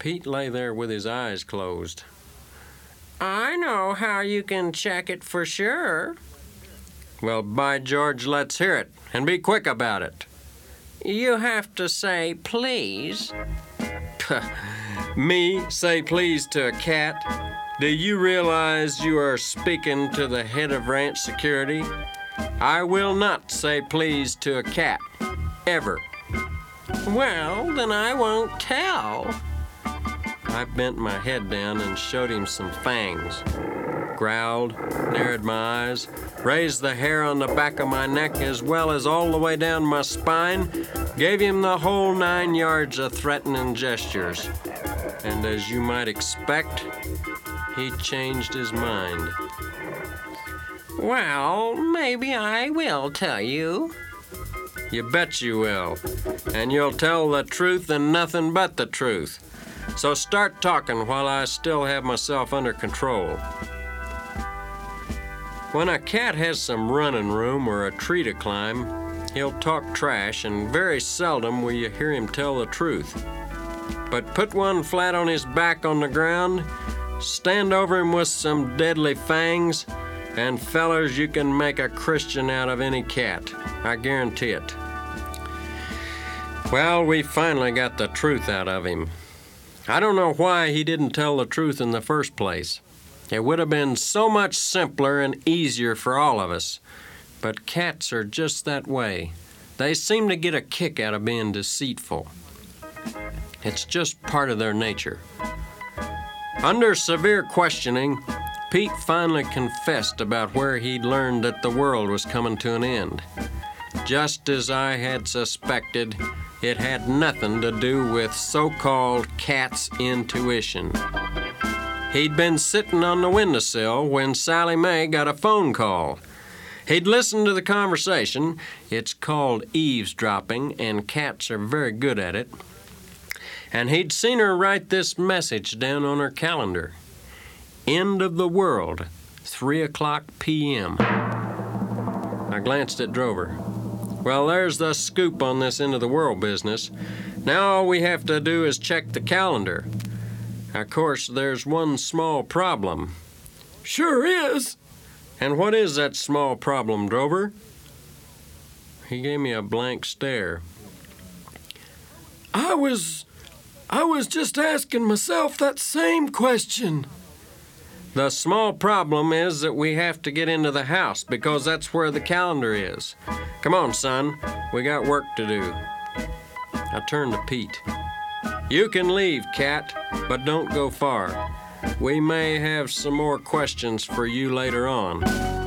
Pete lay there with his eyes closed. I know how you can check it for sure. Well, by George, let's hear it, and be quick about it. You have to say please. Me say please to a cat? Do you realize you are speaking to the head of ranch security? I will not say please to a cat, ever. Well, then I won't tell. I bent my head down and showed him some fangs. Growled, narrowed my eyes, raised the hair on the back of my neck as well as all the way down my spine, gave him the whole 9 yards of threatening gestures. And as you might expect, he changed his mind. Well, maybe I will tell you. You bet you will. And you'll tell the truth and nothing but the truth. So start talking while I still have myself under control. When a cat has some running room or a tree to climb, he'll talk trash, and very seldom will you hear him tell the truth. But put one flat on his back on the ground, stand over him with some deadly fangs, and fellers, you can make a Christian out of any cat. I guarantee it. Well, we finally got the truth out of him. I don't know why he didn't tell the truth in the first place. It would have been so much simpler and easier for all of us. But cats are just that way. They seem to get a kick out of being deceitful. It's just part of their nature. Under severe questioning, Pete finally confessed about where he'd learned that the world was coming to an end. Just as I had suspected, it had nothing to do with so-called cat's intuition. He'd been sitting on the windowsill when Sally Mae got a phone call. He'd listened to the conversation. It's called eavesdropping, and cats are very good at it. And he'd seen her write this message down on her calendar. End of the world, 3:00 p.m. I glanced at Drover. Well, there's the scoop on this end of the world business. Now all we have to do is check the calendar. Of course, there's one small problem. Sure is. And what is that small problem, Drover? He gave me a blank stare. I was just asking myself that same question. The small problem is that we have to get into the house because that's where the calendar is. Come on, son. We got work to do. I turned to Pete. You can leave, Cat, but don't go far. We may have some more questions for you later on.